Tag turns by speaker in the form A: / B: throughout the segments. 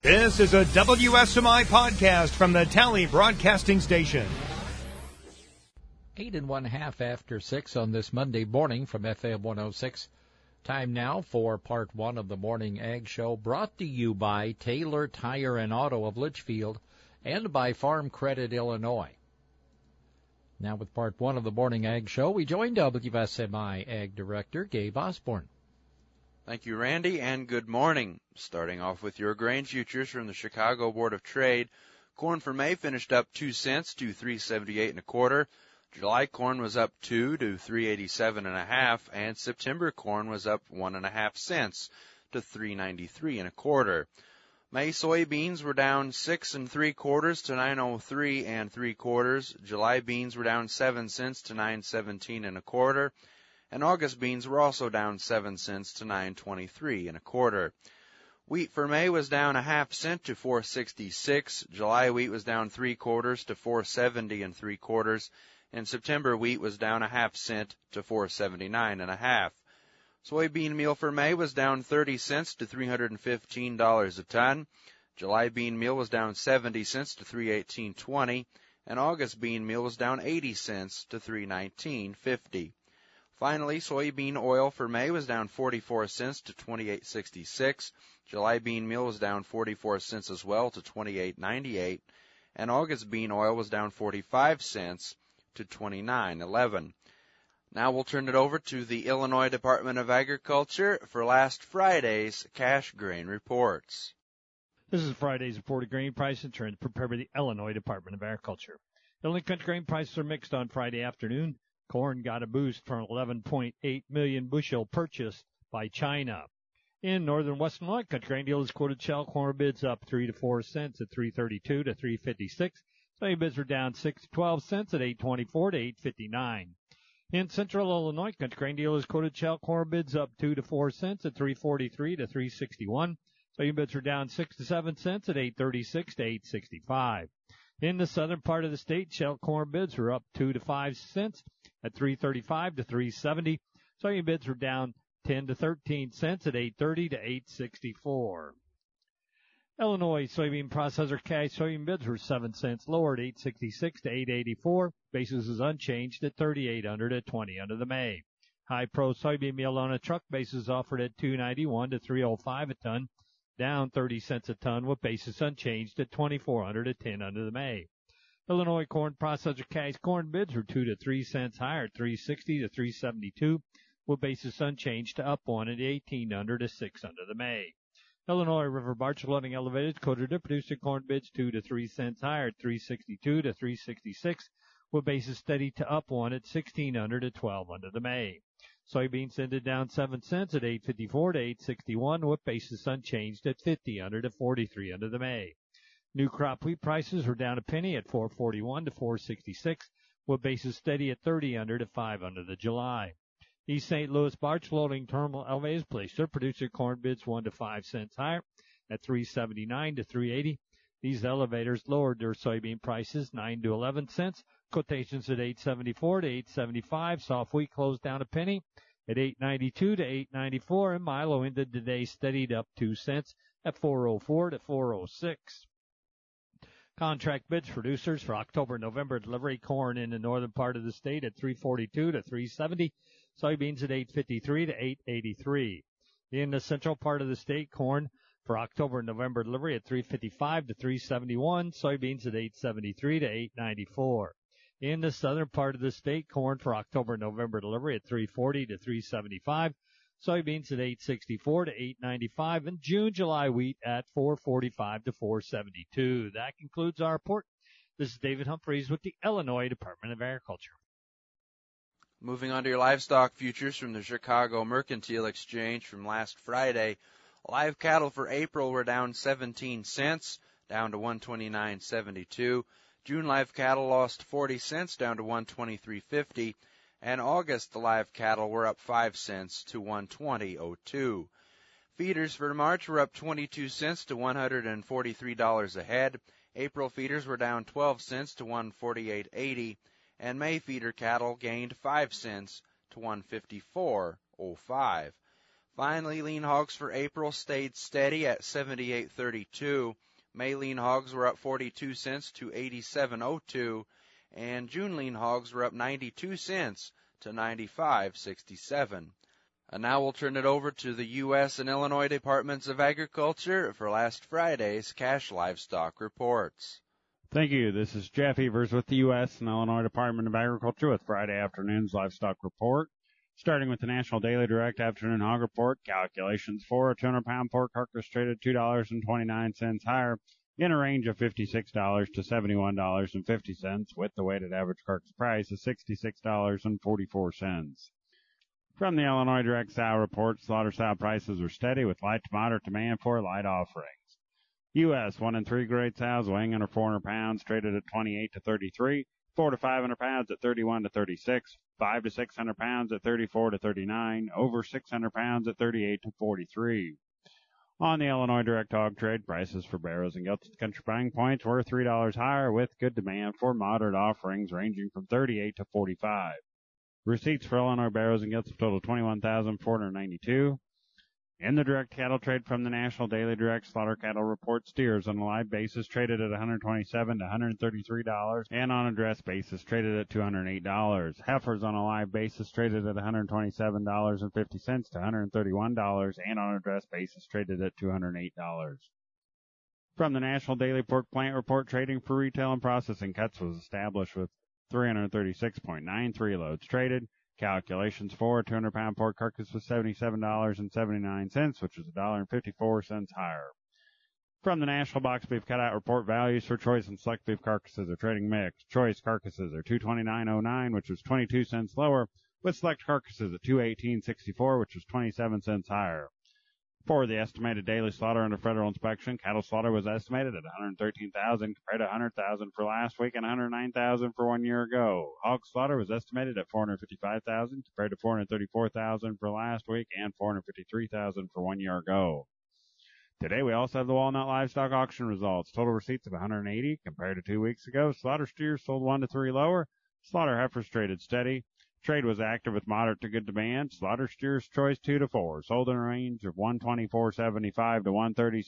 A: This is a WSMI podcast from the Tally Broadcasting Station.
B: 8 1/2 after 6 on this Monday morning from FM 106. Time now for part one of the Morning Ag Show, brought to you by Taylor Tire and Auto of Litchfield and by Farm Credit Illinois. Now with part one of the Morning Ag Show, we join WSMI Ag Director Gabe Osborne.
C: Thank you, Randy, and good morning. Starting off with your grain futures from the Chicago Board of Trade. Corn for May finished up 2 cents to $3.78 1/4. July corn was up 2 to $3.87 1/2, and September corn was up 1.5 cents to $3.93 1/4. May soybeans were down 6 3/4 to $9.03 3/4. July beans were down 7 cents to $9.17 1/4. And August beans were also down 7 cents to $9.23 1/4. Wheat for May was down 1/2 cent to $4.66. July wheat was down 3/4 to $4.70 3/4. And September wheat was down 1/2 cent to $4.79 1/2. Soybean meal for May was down 30 cents to $315 a ton. July bean meal was down 70 cents to $318.20. And August bean meal was down 80 cents to $319.50. Finally, soybean oil for May was down 44 cents to $28.66. July bean meal was down 44 cents as well to $28.98. And August bean oil was down 45 cents to $29.11. Now we'll turn it over to the Illinois Department of Agriculture for last Friday's cash grain reports.
D: This is Friday's report of grain price and trends prepared by the Illinois Department of Agriculture. Illinois country grain prices are mixed on Friday afternoon. Corn got a boost from 11.8 million bushel purchased by China. In northern Western Illinois, country grain dealers quoted shell corn bids up 3 to 4 cents at $3.32 to $3.56. Soybean bids are down 6 to 12 cents at $8.24 to $8.59. In central Illinois, country grain dealers quoted shell corn bids up 2 to 4 cents at $3.43 to $3.61. Soybean bids are down 6 to 7 cents at $8.36 to $8.65. In the southern part of the state, shell corn bids are up 2 to 5 cents at $3.35 to $3.70. Soybean bids are down 10 to 13 cents at $8.30 to $8.64. Illinois soybean processor cash soybean bids were 7 cents lower at $8.66 to $8.84. Basis is unchanged at $3,800 at $20 under the May. High Pro soybean meal on a truck basis offered at $2.91 to $3.05 a ton, down 30 cents a ton with basis unchanged at $2,400 at $10 under the May. Illinois corn processor cash corn bids were 2 to 3 cents higher at $3.60 to $3.72 with basis unchanged to up 1 at $18 under to $6 under the May. Illinois River Barge loading elevators quoted to producer corn bids 2 to 3 cents higher at $3.62 to $3.66 with basis steady to up 1 at $16 under to $12 under the May. Soybeans ended down 7 cents at $8.54 to $8.61 with basis unchanged at $50 under to $43 under the May. New crop wheat prices were down a penny at $4.41 to $4.66 with basis steady at 30 under to 5 under the July. East St. Louis barge loading terminal elevators placed their producer corn bids 1 to 5 cents higher at $3.79 to $3.80. These elevators lowered their soybean prices 9 to 11 cents. Quotations at $8.74 to $8.75. Soft wheat closed down a penny at $8.92 to $8.94, and Milo ended the day steadied up 2 cents at $4.04 to $4.06. Contract bids producers for October and November delivery: corn in the northern part of the state at $3.42 to $3.70. Soybeans at $8.53 to $8.83. In the central part of the state, corn for October and November delivery at $3.55 to $3.71. Soybeans at $8.73 to $8.94. In the southern part of the state, corn for October and November delivery at $3.40 to $3.75. Soybeans at $8.64 to $8.95. And June, July wheat at $4.45 to $4.72. That concludes our report. This is David Humphreys with the Illinois Department of Agriculture.
C: Moving on to your livestock futures from the Chicago Mercantile Exchange from last Friday. Live cattle for April were down 17 cents, down to $129.72. June live cattle lost 40 cents, down to $123.50. And August, the live cattle were up 5 cents to $120.02. Feeders for March were up 22 cents to $143 a head. April feeders were down 12 cents to $148.80. And May feeder cattle gained 5 cents to $154.05. Finally, lean hogs for April stayed steady at 78.32. May lean hogs were up 42 cents to 87.02, and June lean hogs were up 92 cents to 95.67. And now we'll turn it over to the U.S. and Illinois Departments of Agriculture for last Friday's cash livestock reports.
E: Thank you. This is Jeff Evers with the U.S. and Illinois Department of Agriculture with Friday afternoon's livestock report. Starting with the National Daily Direct Afternoon Hog Report, calculations for a 200-pound pork carcass traded $2.29 higher in a range of $56 to $71.50, with the weighted average carcass price of $66.44. From the Illinois Direct Sow Report, slaughter sow prices are steady with light to moderate demand for light offerings. U.S. 1 and 3 grade sows weighing under 400 pounds traded at 28 to 33, 4 to 500 pounds at 31 to 36, 5 to 600 pounds at 34 to 39, over 600 pounds at 38 to 43. On the Illinois Direct Hog Trade, prices for barrows and gilts at the country buying points were $3 higher with good demand for moderate offerings ranging from 38 to 45. Receipts for Illinois barrows and gilts totaled $21,492. In the direct cattle trade from the National Daily Direct Slaughter Cattle Report, steers on a live basis traded at $127 to $133, and on a dress basis traded at $208. Heifers on a live basis traded at $127.50 to $131, and on a dress basis traded at $208. From the National Daily Pork Plant Report, trading for retail and processing cuts was established with 336.93 loads traded. Calculations for a 200-pound pork carcass was $77.79, which is $1.54 higher. From the National Box Beef Cutout Report, values for choice and select beef carcasses are trading mixed. Choice carcasses are $229.09, which was 22 cents lower, with select carcasses at $218.64, which was 27 cents higher. For the estimated daily slaughter under federal inspection, cattle slaughter was estimated at 113,000 compared to 100,000 for last week and 109,000 for 1 year ago. Hog slaughter was estimated at 455,000 compared to 434,000 for last week and 453,000 for 1 year ago. Today we also have the Walnut Livestock Auction results. Total receipts of 180 compared to 2 weeks ago. Slaughter steers sold 1 to 3 lower. Slaughter heifers traded steady. Trade was active with moderate to good demand. Slaughter steers choice 2 to 4, sold in a range of 124.75 to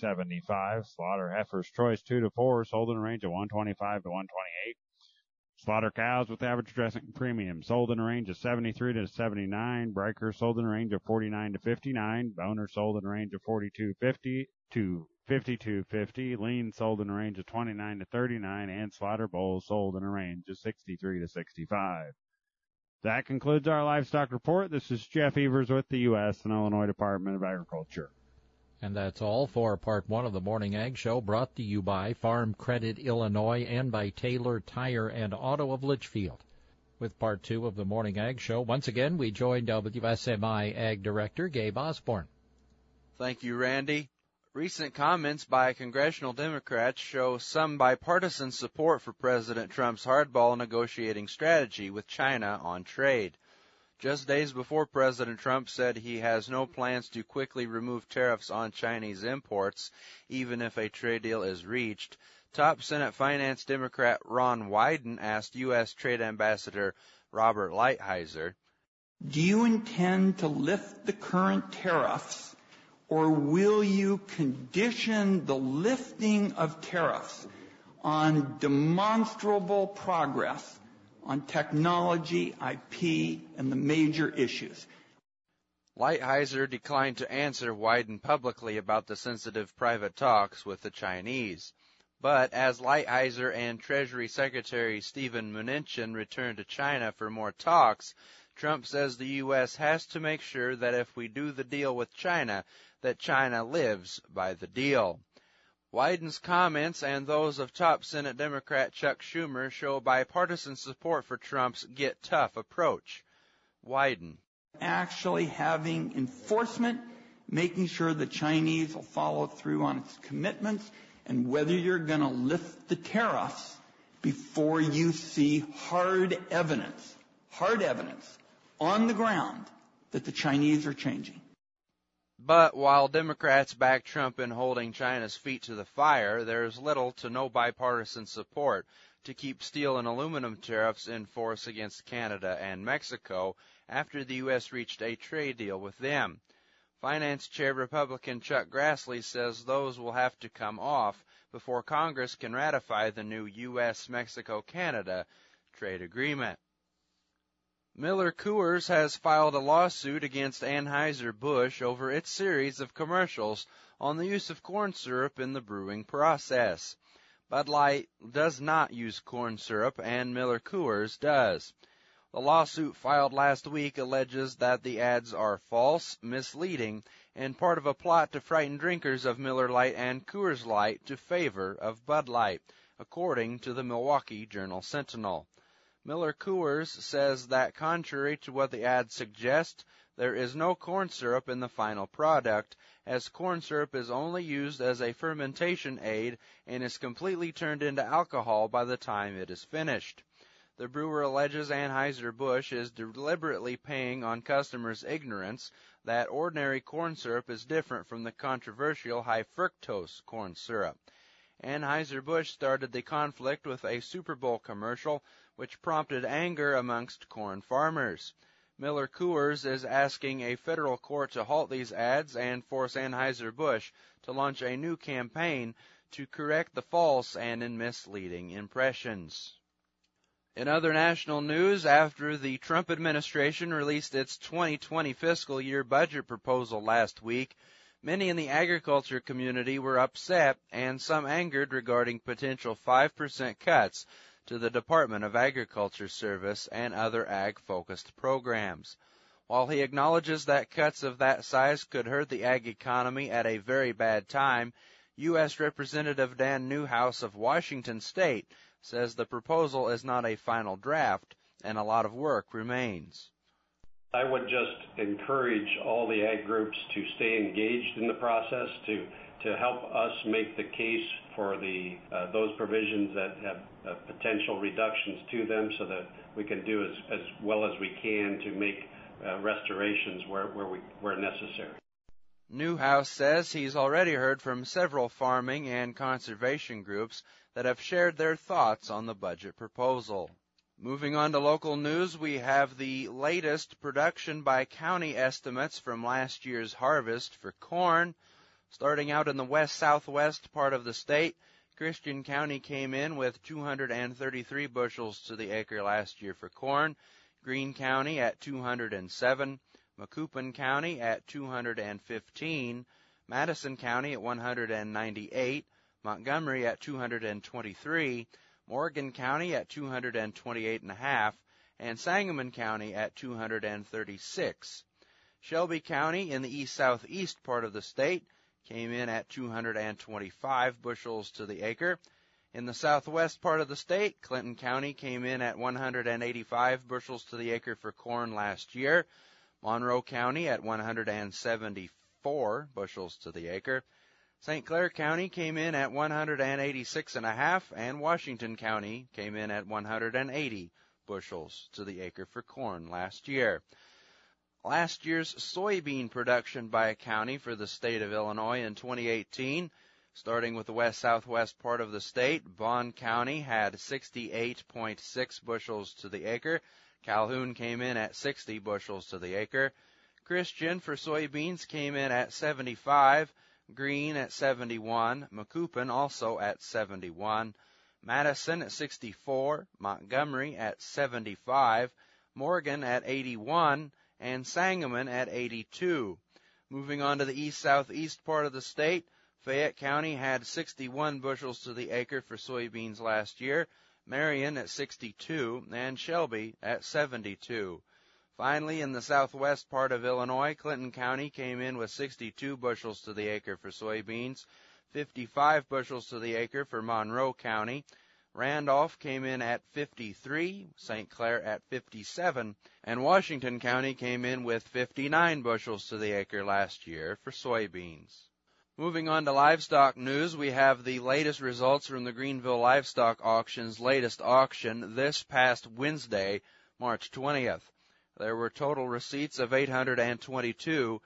E: 130.75. Slaughter heifers choice 2 to 4, sold in a range of 125 to 128. Slaughter cows with average dressing premium sold in a range of 73 to 79. Breakers sold in a range of 49 to 59. Boners sold in a range of 42.50 to 52.50. Lean sold in a range of 29 to 39, and slaughter bulls sold in a range of 63 to 65. That concludes our livestock report. This is Jeff Evers with the U.S. and Illinois Department of Agriculture.
B: And that's all for Part 1 of the Morning Ag Show, brought to you by Farm Credit Illinois and by Taylor Tire and Auto of Litchfield. With Part 2 of the Morning Ag Show, once again, we join WSMI Ag Director Gabe Osborne.
C: Thank you, Randy. Recent comments by congressional Democrats show some bipartisan support for President Trump's hardball negotiating strategy with China on trade. Just days before President Trump said he has no plans to quickly remove tariffs on Chinese imports, even if a trade deal is reached, top Senate Finance Democrat Ron Wyden asked U.S. Trade Ambassador Robert Lighthizer,
F: "Do you intend to lift the current tariffs, or will you condition the lifting of tariffs on demonstrable progress on technology, IP, and the major issues?"
C: Lighthizer declined to answer Wyden publicly about the sensitive private talks with the Chinese. But as Lighthizer and Treasury Secretary Steven Mnuchin return to China for more talks, Trump says the U.S. has to make sure that if we do the deal with China, that China lives by the deal. Wyden's comments and those of top Senate Democrat Chuck Schumer show bipartisan support for Trump's get tough approach. Wyden.
F: Actually having enforcement, making sure the Chinese will follow through on its commitments, and whether you're going to lift the tariffs before you see hard evidence on the ground that the Chinese are changing.
C: But while Democrats back Trump in holding China's feet to the fire, there's little to no bipartisan support to keep steel and aluminum tariffs in force against Canada and Mexico after the U.S. reached a trade deal with them. Finance Chair Republican Chuck Grassley says those will have to come off before Congress can ratify the new U.S.-Mexico-Canada trade agreement. Miller Coors has filed a lawsuit against Anheuser-Busch over its series of commercials on the use of corn syrup in the brewing process. Bud Light does not use corn syrup, and Miller Coors does. The lawsuit filed last week alleges that the ads are false, misleading, and part of a plot to frighten drinkers of Miller Lite and Coors Light to favor of Bud Light, according to the Milwaukee Journal-Sentinel. Miller Coors says that contrary to what the ads suggest, there is no corn syrup in the final product, as corn syrup is only used as a fermentation aid and is completely turned into alcohol by the time it is finished. The brewer alleges Anheuser-Busch is deliberately playing on customers' ignorance that ordinary corn syrup is different from the controversial high-fructose corn syrup. Anheuser-Busch started the conflict with a Super Bowl commercial, which prompted anger amongst corn farmers. Miller Coors is asking a federal court to halt these ads and force Anheuser-Busch to launch a new campaign to correct the false and misleading impressions. In other national news, after the Trump administration released its 2020 fiscal year budget proposal last week, many in the agriculture community were upset and some angered regarding potential 5% cuts to the Department of Agriculture Service and other ag-focused programs. While he acknowledges that cuts of that size could hurt the ag economy at a very bad time, U.S. Representative Dan Newhouse of Washington State says the proposal is not a final draft and a lot of work remains.
G: I would just encourage all the ag groups to stay engaged in the process, to help us make the case for those provisions that have potential reductions to them, so that we can do as well as we can to make restorations where necessary.
C: Newhouse says he's already heard from several farming and conservation groups that have shared their thoughts on the budget proposal. Moving on to local news, we have the latest production by county estimates from last year's harvest for corn. Starting out in the west-southwest part of the state, Christian County came in with 233 bushels to the acre last year for corn, Greene County at 207, Macoupin County at 215, Madison County at 198, Montgomery at 223, Morgan County at 228.5, and Sangamon County at 236. Shelby County in the east-southeast part of the state came in at 225 bushels to the acre. In the southwest part of the state, Clinton County came in at 185 bushels to the acre for corn last year, Monroe County at 174 bushels to the acre, St. Clair County came in at 186.5, and Washington County came in at 180 bushels to the acre for corn last year. Last year's soybean production by a county for the state of Illinois in 2018, starting with the west-southwest part of the state, Bond County had 68.6 bushels to the acre. Calhoun came in at 60 bushels to the acre. Christian for soybeans came in at 75, Greene at 71, Macoupin also at 71, Madison at 64, Montgomery at 75, Morgan at 81, and Sangamon at 82. Moving on to the east-southeast part of the state, Fayette County had 61 bushels to the acre for soybeans last year, Marion at 62, and Shelby at 72. Finally, in the southwest part of Illinois, Clinton County came in with 62 bushels to the acre for soybeans, 55 bushels to the acre for Monroe County. Randolph came in at 53, St. Clair at 57, and Washington County came in with 59 bushels to the acre last year for soybeans. Moving on to livestock news, we have the latest results from the Greenville Livestock Auction's latest auction this past Wednesday, March 20th. There were total receipts of 822,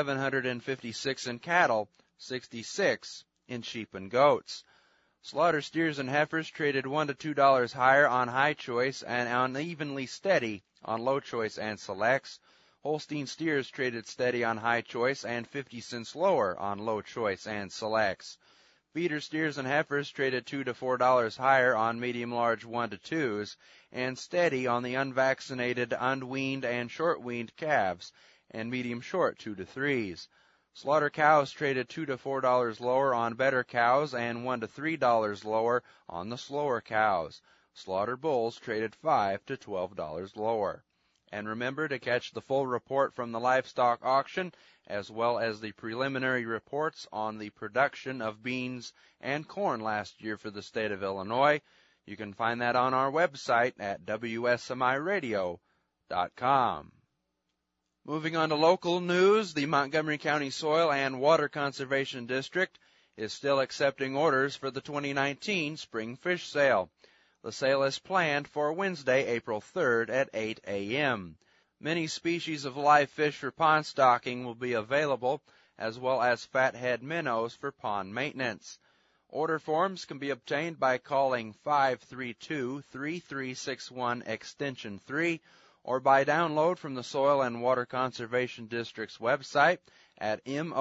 C: 756 in cattle, 66 in sheep and goats. Slaughter steers and heifers traded $1 to $2 higher on high choice and unevenly steady on low choice and selects. Holstein steers traded steady on high choice and 50 cents lower on low choice and selects. Feeder steers and heifers traded $2 to $4 higher on medium large 1 to 2s and steady on the unvaccinated, unweaned, and short-weaned calves and medium short 2 to 3s. Slaughter cows traded $2 to $4 lower on better cows and $1 to $3 lower on the slower cows. Slaughter bulls traded $5 to $12 lower. And remember to catch the full report from the livestock auction, as well as the preliminary reports on the production of beans and corn last year for the state of Illinois. You can find that on our website at WSMIRadio.com. Moving on to local news, the Montgomery County Soil and Water Conservation District is still accepting orders for the 2019 spring fish sale. The sale is planned for Wednesday, April 3rd at 8 a.m. Many species of live fish for pond stocking will be available, as well as fathead minnows for pond maintenance. Order forms can be obtained by calling 532-3361 extension 3 or by download from the Soil and Water Conservation District's website at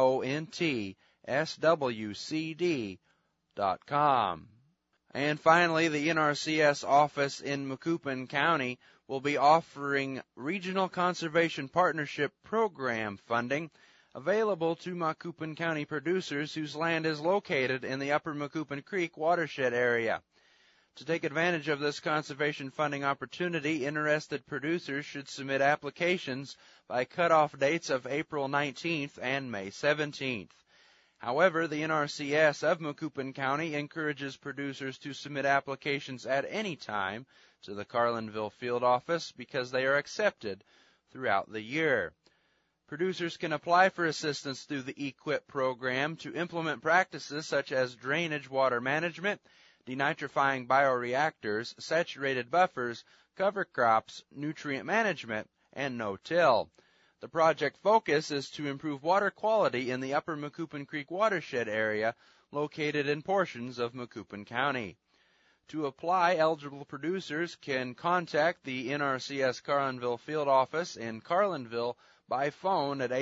C: montswcd.com. And finally, the NRCS office in Macoupin County will be offering Regional Conservation Partnership Program funding available to Macoupin County producers whose land is located in the Upper Macoupin Creek watershed area. To take advantage of this conservation funding opportunity, interested producers should submit applications by cutoff dates of April 19th and May 17th. However, the NRCS of Macoupin County encourages producers to submit applications at any time to the Carlinville field office because they are accepted throughout the year. Producers can apply for assistance through the EQIP program to implement practices such as drainage water management, denitrifying bioreactors, saturated buffers, cover crops, nutrient management, and no-till. The project focus is to improve water quality in the Upper Macoupin Creek watershed area located in portions of Macoupin County. To apply, eligible producers can contact the NRCS Carlinville field office in Carlinville by phone at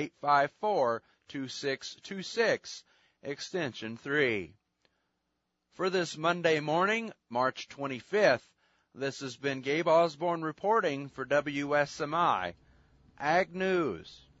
C: 854-2626, extension 3. For this Monday morning, March 25th, this has been Gabe Osborne reporting for WSMI Ag News.